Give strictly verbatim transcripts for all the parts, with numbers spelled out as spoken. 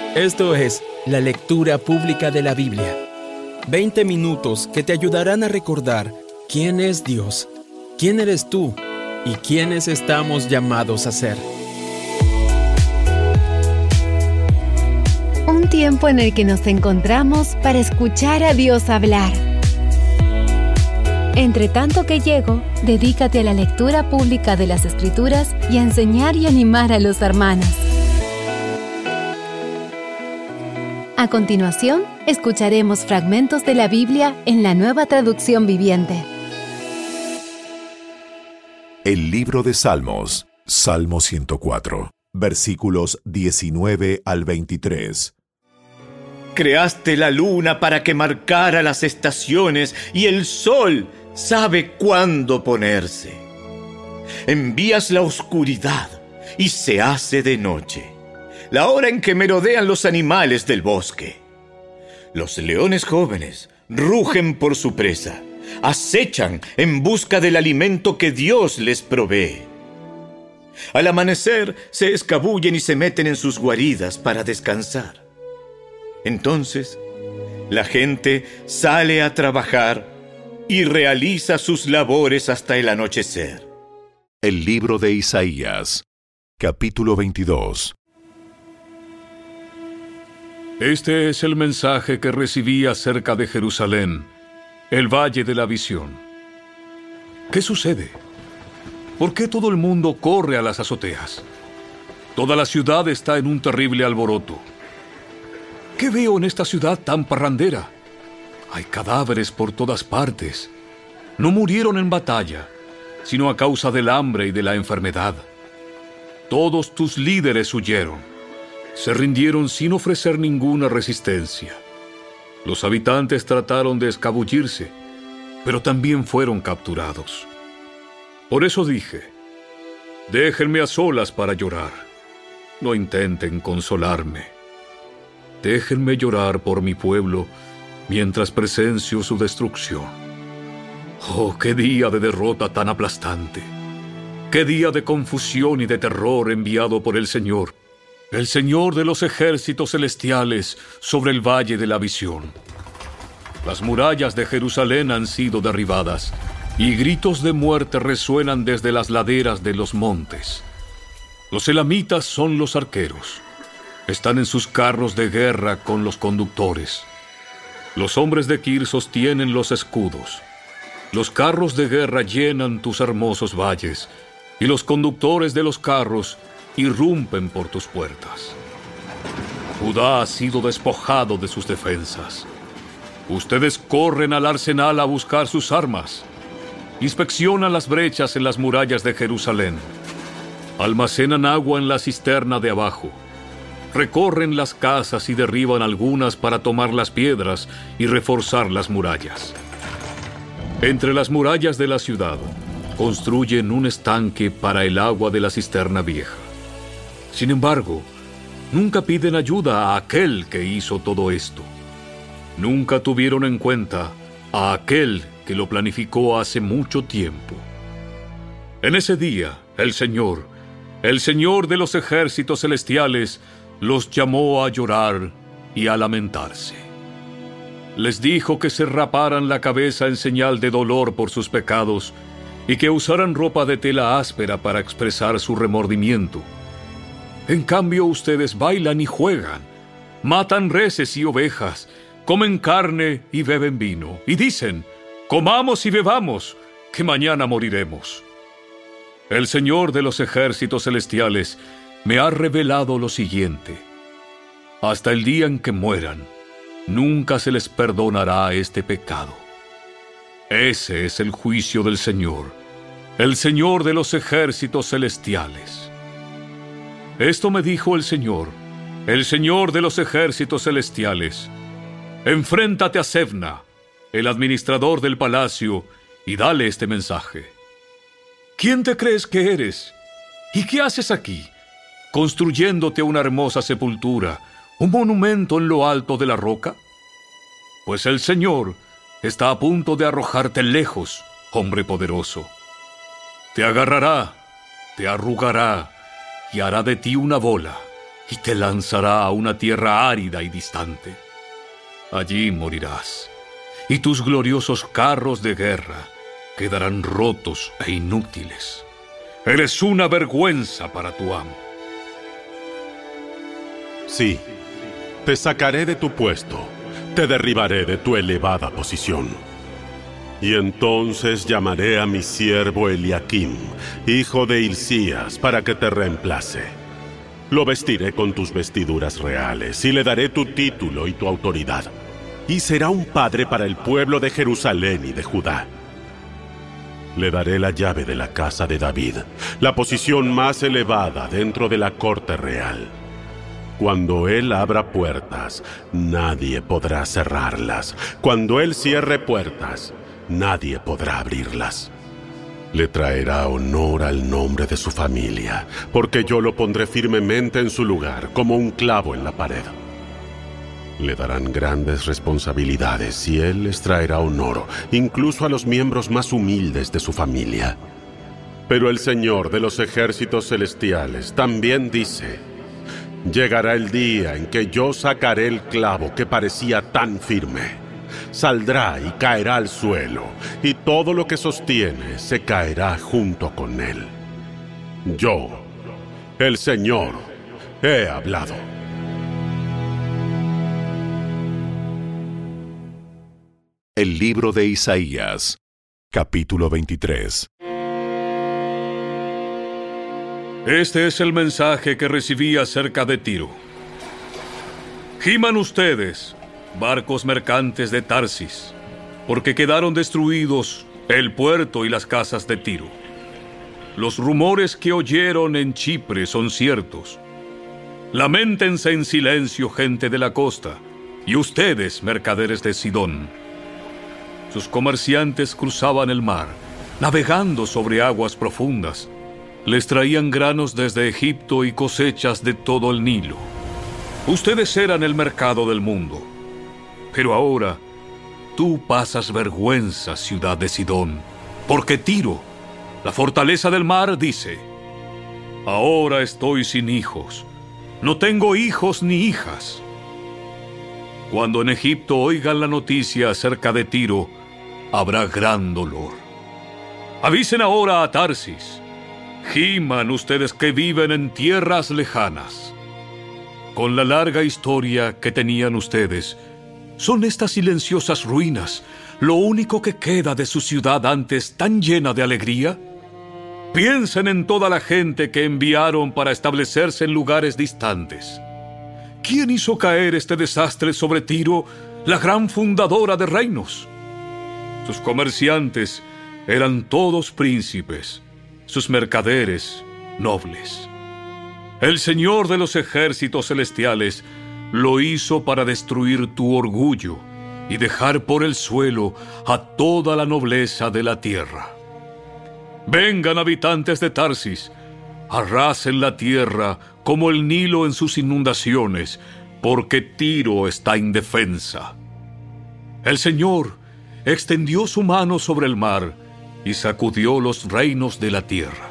Esto es la lectura pública de la Biblia. veinte minutos que te ayudarán a recordar quién es Dios, quién eres tú y quiénes estamos llamados a ser. Un tiempo en el que nos encontramos para escuchar a Dios hablar. Entre tanto que llego, dedícate a la lectura pública de las Escrituras y a enseñar y animar a los hermanos. A continuación, escucharemos fragmentos de la Biblia en la Nueva Traducción Viviente. El libro de Salmos, Salmo ciento cuatro, versículos diecinueve al veintitrés. Creaste la luna para que marcara las estaciones y el sol sabe cuándo ponerse. Envías la oscuridad y se hace de noche, la hora en que merodean los animales del bosque. Los leones jóvenes rugen por su presa, acechan en busca del alimento que Dios les provee. Al amanecer se escabullen y se meten en sus guaridas para descansar. Entonces, la gente sale a trabajar y realiza sus labores hasta el anochecer. El libro de Isaías, capítulo veintidós. Este es el mensaje que recibí acerca de Jerusalén, el valle de la visión. ¿Qué sucede? ¿Por qué todo el mundo corre a las azoteas? Toda la ciudad está en un terrible alboroto. ¿Qué veo en esta ciudad tan parrandera? Hay cadáveres por todas partes. No murieron en batalla, sino a causa del hambre y de la enfermedad. Todos tus líderes huyeron. Se rindieron sin ofrecer ninguna resistencia. Los habitantes trataron de escabullirse, pero también fueron capturados. Por eso dije, déjenme a solas para llorar. No intenten consolarme. Déjenme llorar por mi pueblo mientras presencio su destrucción. ¡Oh, qué día de derrota tan aplastante! ¡Qué día de confusión y de terror enviado por el Señor, el Señor de los ejércitos celestiales, sobre el valle de la visión! Las murallas de Jerusalén han sido derribadas, y gritos de muerte resuenan desde las laderas de los montes. Los elamitas son los arqueros. Están en sus carros de guerra con los conductores. Los hombres de Kir sostienen los escudos. Los carros de guerra llenan tus hermosos valles, y los conductores de los carros irrumpen por tus puertas. Judá ha sido despojado de sus defensas. Ustedes corren al arsenal a buscar sus armas. Inspeccionan las brechas en las murallas de Jerusalén. Almacenan agua en la cisterna de abajo. Recorren las casas y derriban algunas para tomar las piedras y reforzar las murallas. Entre las murallas de la ciudad, construyen un estanque para el agua de la cisterna vieja. Sin embargo, nunca piden ayuda a aquel que hizo todo esto. Nunca tuvieron en cuenta a aquel que lo planificó hace mucho tiempo. En ese día, el Señor, el Señor de los ejércitos celestiales, los llamó a llorar y a lamentarse. Les dijo que se raparan la cabeza en señal de dolor por sus pecados y que usaran ropa de tela áspera para expresar su remordimiento. En cambio, ustedes bailan y juegan, matan reses y ovejas, comen carne y beben vino, y dicen, comamos y bebamos, que mañana moriremos. El Señor de los ejércitos celestiales me ha revelado lo siguiente: hasta el día en que mueran, nunca se les perdonará este pecado. Ese es el juicio del Señor, el Señor de los ejércitos celestiales. Esto me dijo el Señor, el Señor de los ejércitos celestiales: enfréntate a Sebna, el administrador del palacio, y dale este mensaje. ¿Quién te crees que eres? ¿Y qué haces aquí, construyéndote una hermosa sepultura, un monumento en lo alto de la roca? Pues el Señor está a punto de arrojarte lejos, hombre poderoso. Te agarrará, te arrugará y hará de ti una bola, y te lanzará a una tierra árida y distante. Allí morirás, y tus gloriosos carros de guerra quedarán rotos e inútiles. Eres una vergüenza para tu amo. Sí, te sacaré de tu puesto, te derribaré de tu elevada posición. Y entonces llamaré a mi siervo Eliaquim, hijo de Hilcías, para que te reemplace. Lo vestiré con tus vestiduras reales y le daré tu título y tu autoridad. Y será un padre para el pueblo de Jerusalén y de Judá. Le daré la llave de la casa de David, la posición más elevada dentro de la corte real. Cuando él abra puertas, nadie podrá cerrarlas. Cuando él cierre puertas, nadie podrá abrirlas. Le traerá honor al nombre de su familia, porque yo lo pondré firmemente en su lugar, como un clavo en la pared. Le darán grandes responsabilidades y él les traerá honor, incluso a los miembros más humildes de su familia. Pero el Señor de los ejércitos celestiales también dice: llegará el día en que yo sacaré el clavo que parecía tan firme. Saldrá y caerá al suelo, y todo lo que sostiene se caerá junto con él. Yo, el Señor, he hablado. El libro de Isaías, capítulo veintitrés. Este es el mensaje que recibí acerca de Tiro. Giman ustedes, barcos mercantes de Tarsis, porque quedaron destruidos el puerto y las casas de Tiro. Los rumores que oyeron en Chipre son ciertos. Lamentense en silencio, gente de la costa, y ustedes, mercaderes de Sidón. Sus comerciantes cruzaban el mar, navegando sobre aguas profundas. Les traían granos desde Egipto y cosechas de todo el Nilo. Ustedes eran el mercado del mundo. Pero ahora, tú pasas vergüenza, ciudad de Sidón, porque Tiro, la fortaleza del mar, dice: ahora estoy sin hijos, no tengo hijos ni hijas. Cuando en Egipto oigan la noticia acerca de Tiro, habrá gran dolor. Avisen ahora a Tarsis. Giman ustedes que viven en tierras lejanas. Con la larga historia que tenían ustedes, ¿son estas silenciosas ruinas lo único que queda de su ciudad antes tan llena de alegría? Piensen en toda la gente que enviaron para establecerse en lugares distantes. ¿Quién hizo caer este desastre sobre Tiro, la gran fundadora de reinos? Sus comerciantes eran todos príncipes, sus mercaderes nobles. El Señor de los ejércitos celestiales lo hizo para destruir tu orgullo y dejar por el suelo a toda la nobleza de la tierra. Vengan, habitantes de Tarsis, arrasen la tierra como el Nilo en sus inundaciones, porque Tiro está indefensa. El Señor extendió su mano sobre el mar y sacudió los reinos de la tierra.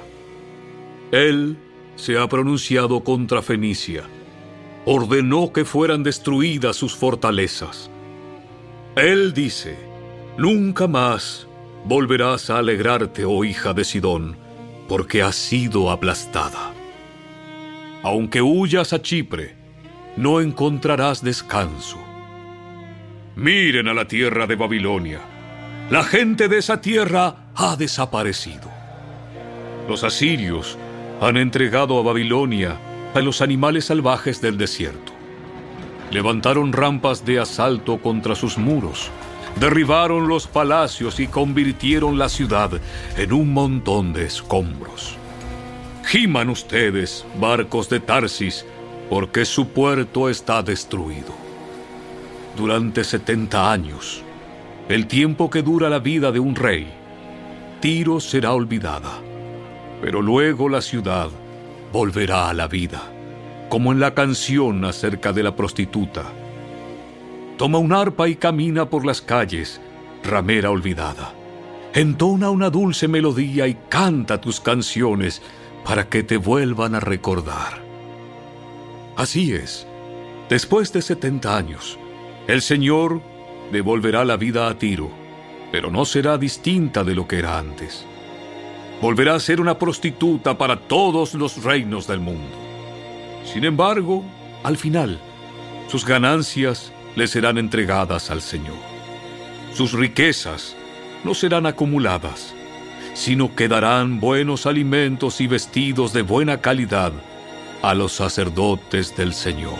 Él se ha pronunciado contra Fenicia. Ordenó que fueran destruidas sus fortalezas. Él dice: nunca más volverás a alegrarte, oh hija de Sidón, porque has sido aplastada. Aunque huyas a Chipre, no encontrarás descanso. Miren a la tierra de Babilonia. La gente de esa tierra ha desaparecido. Los asirios han entregado a Babilonia a los animales salvajes del desierto. Levantaron rampas de asalto contra sus muros, derribaron los palacios y convirtieron la ciudad en un montón de escombros. Giman ustedes, barcos de Tarsis, porque su puerto está destruido. Durante setenta años, el tiempo que dura la vida de un rey, Tiro será olvidada, pero luego la ciudad volverá a la vida, como en la canción acerca de la prostituta. Toma un arpa y camina por las calles, ramera olvidada. Entona una dulce melodía y canta tus canciones para que te vuelvan a recordar. Así es, después de setenta años, el Señor devolverá la vida a Tiro, pero no será distinta de lo que era antes. Volverá a ser una prostituta para todos los reinos del mundo. Sin embargo, al final, sus ganancias le serán entregadas al Señor. Sus riquezas no serán acumuladas, sino que darán buenos alimentos y vestidos de buena calidad a los sacerdotes del Señor.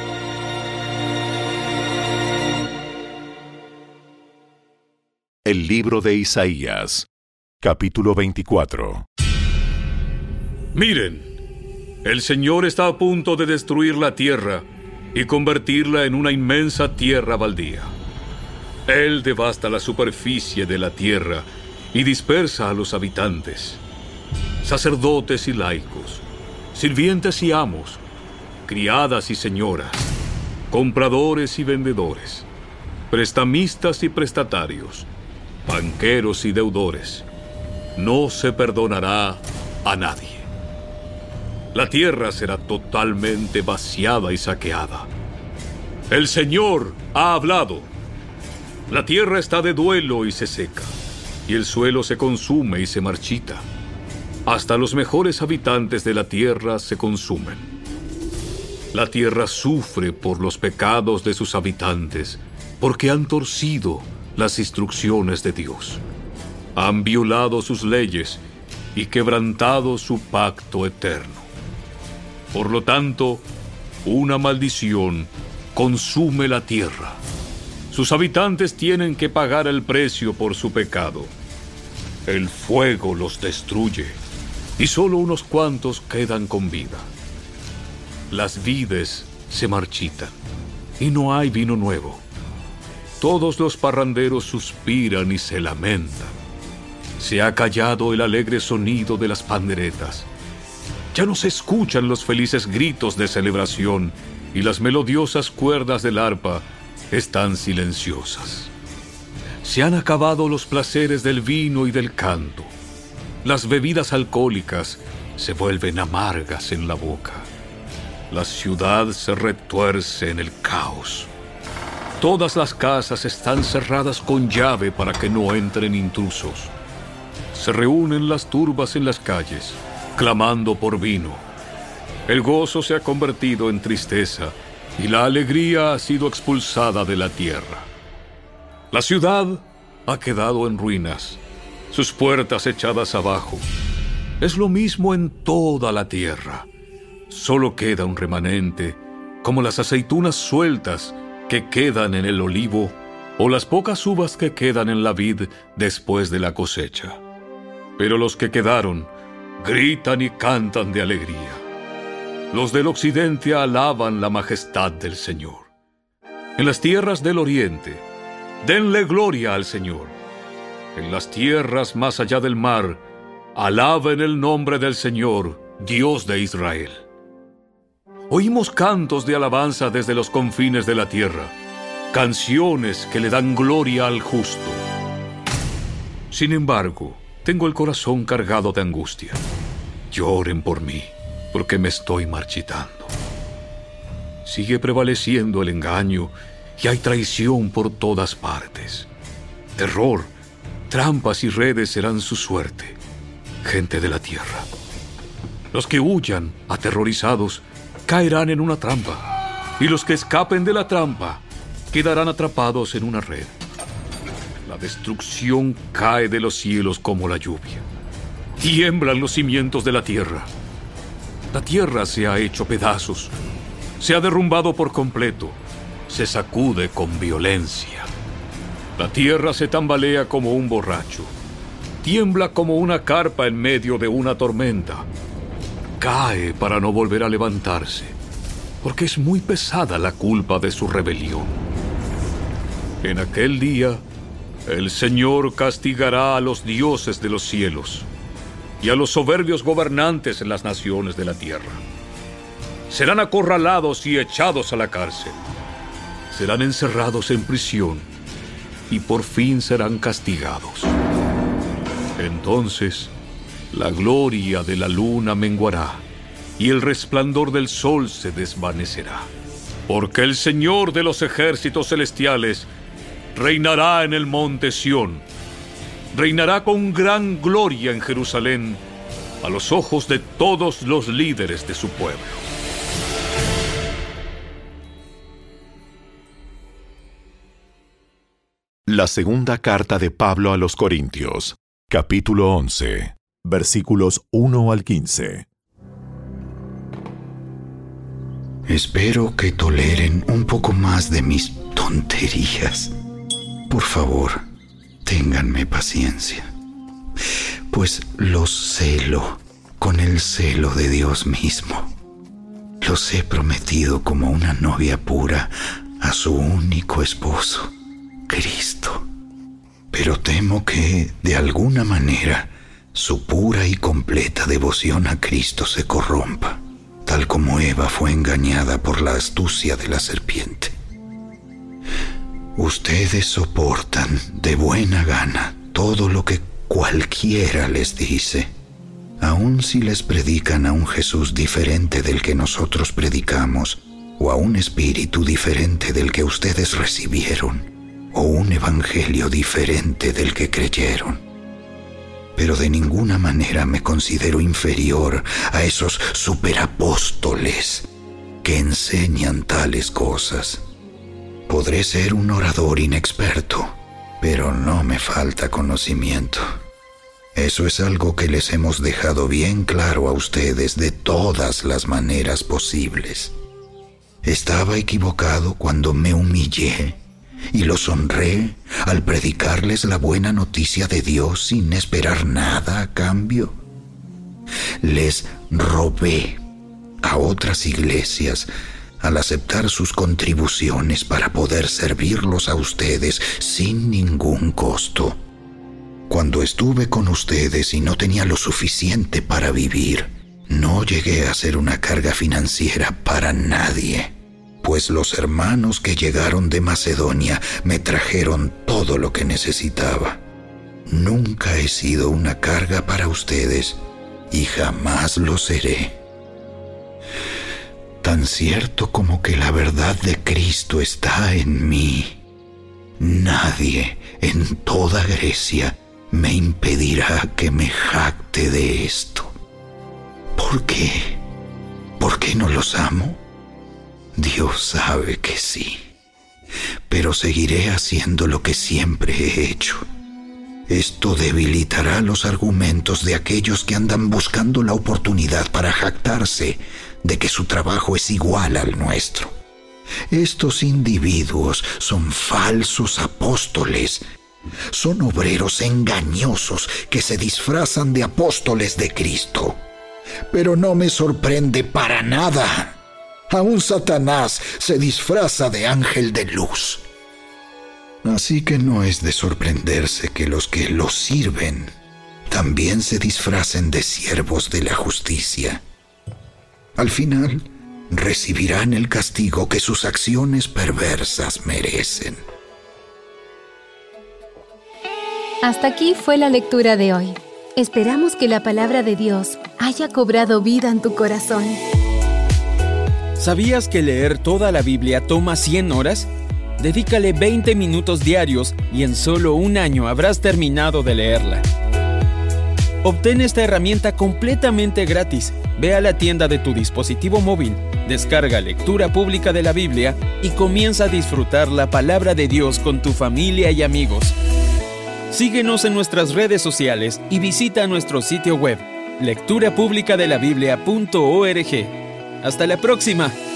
El libro de Isaías, capítulo veinticuatro. Miren, el Señor está a punto de destruir la tierra y convertirla en una inmensa tierra baldía. Él devasta la superficie de la tierra y dispersa a los habitantes, sacerdotes y laicos, sirvientes y amos, criadas y señoras, compradores y vendedores, prestamistas y prestatarios, banqueros y deudores. No se perdonará a nadie. La tierra será totalmente vaciada y saqueada. El Señor ha hablado. La tierra está de duelo y se seca, y el suelo se consume y se marchita. Hasta los mejores habitantes de la tierra se consumen. La tierra sufre por los pecados de sus habitantes, porque han torcido las instrucciones de Dios. Han violado sus leyes y quebrantado su pacto eterno. Por lo tanto, una maldición consume la tierra. Sus habitantes tienen que pagar el precio por su pecado. El fuego los destruye y solo unos cuantos quedan con vida. Las vides se marchitan y no hay vino nuevo. Todos los parranderos suspiran y se lamentan. Se ha callado el alegre sonido de las panderetas. Ya no se escuchan los felices gritos de celebración y las melodiosas cuerdas del arpa están silenciosas. Se han acabado los placeres del vino y del canto. Las bebidas alcohólicas se vuelven amargas en la boca. La ciudad se retuerce en el caos. Todas las casas están cerradas con llave para que no entren intrusos. Se reúnen las turbas en las calles, clamando por vino. El gozo se ha convertido en tristeza y la alegría ha sido expulsada de la tierra. La ciudad ha quedado en ruinas, sus puertas echadas abajo. Es lo mismo en toda la tierra. Solo queda un remanente, como las aceitunas sueltas que quedan en el olivo o las pocas uvas que quedan en la vid después de la cosecha. Pero los que quedaron gritan y cantan de alegría. Los del occidente alaban la majestad del Señor. En las tierras del oriente, denle gloria al Señor. En las tierras más allá del mar, alaben el nombre del Señor, Dios de Israel. Oímos cantos de alabanza desde los confines de la tierra, canciones que le dan gloria al justo. Sin embargo, tengo el corazón cargado de angustia. Lloren por mí, porque me estoy marchitando. Sigue prevaleciendo el engaño y hay traición por todas partes. Terror, trampas y redes serán su suerte, gente de la tierra. Los que huyan, aterrorizados, caerán en una trampa, y los que escapen de la trampa quedarán atrapados en una red. La destrucción cae de los cielos como la lluvia. Tiemblan los cimientos de la tierra. La tierra se ha hecho pedazos, se ha derrumbado por completo, se sacude con violencia. La tierra se tambalea como un borracho, tiembla como una carpa en medio de una tormenta. Cae para no volver a levantarse, porque es muy pesada la culpa de su rebelión. En aquel día, el Señor castigará a los dioses de los cielos y a los soberbios gobernantes en las naciones de la tierra. Serán acorralados y echados a la cárcel. Serán encerrados en prisión y por fin serán castigados. Entonces, la gloria de la luna menguará y el resplandor del sol se desvanecerá. Porque el Señor de los ejércitos celestiales reinará en el monte Sión, reinará con gran gloria en Jerusalén, a los ojos de todos los líderes de su pueblo. La segunda carta de Pablo a los Corintios, capítulo once, versículos uno al quince. Espero que toleren un poco más de mis tonterías. Por favor, ténganme paciencia, pues los celo con el celo de Dios mismo. Los he prometido como una novia pura a su único esposo, Cristo. Pero temo que, de alguna manera, su pura y completa devoción a Cristo se corrompa, tal como Eva fue engañada por la astucia de la serpiente. Ustedes soportan de buena gana todo lo que cualquiera les dice, aun si les predican a un Jesús diferente del que nosotros predicamos, o a un espíritu diferente del que ustedes recibieron, o un evangelio diferente del que creyeron. Pero de ninguna manera me considero inferior a esos superapóstoles que enseñan tales cosas. Podré ser un orador inexperto, pero no me falta conocimiento. Eso es algo que les hemos dejado bien claro a ustedes de todas las maneras posibles. Estaba equivocado cuando me humillé y los honré al predicarles la buena noticia de Dios sin esperar nada a cambio. Les robé a otras iglesias al aceptar sus contribuciones para poder servirlos a ustedes sin ningún costo. Cuando estuve con ustedes y no tenía lo suficiente para vivir, no llegué a ser una carga financiera para nadie, pues los hermanos que llegaron de Macedonia me trajeron todo lo que necesitaba. Nunca he sido una carga para ustedes y jamás lo seré. Tan cierto como que la verdad de Cristo está en mí, nadie en toda Grecia me impedirá que me jacte de esto. ¿Por qué? ¿Por qué no los amo? Dios sabe que sí, pero seguiré haciendo lo que siempre he hecho. Esto debilitará los argumentos de aquellos que andan buscando la oportunidad para jactarse de que su trabajo es igual al nuestro. Estos individuos son falsos apóstoles, son obreros engañosos que se disfrazan de apóstoles de Cristo. Pero no me sorprende para nada. Aún Satanás se disfraza de ángel de luz. Así que no es de sorprenderse que los que los sirven también se disfracen de siervos de la justicia. Al final, recibirán el castigo que sus acciones perversas merecen. Hasta aquí fue la lectura de hoy. Esperamos que la palabra de Dios haya cobrado vida en tu corazón. ¿Sabías que leer toda la Biblia toma cien horas? Dedícale veinte minutos diarios y en solo un año habrás terminado de leerla. Obtén esta herramienta completamente gratis. Ve a la tienda de tu dispositivo móvil, descarga Lectura Pública de la Biblia y comienza a disfrutar la palabra de Dios con tu familia y amigos. Síguenos en nuestras redes sociales y visita nuestro sitio web lectura pública de la biblia punto org. ¡Hasta la próxima!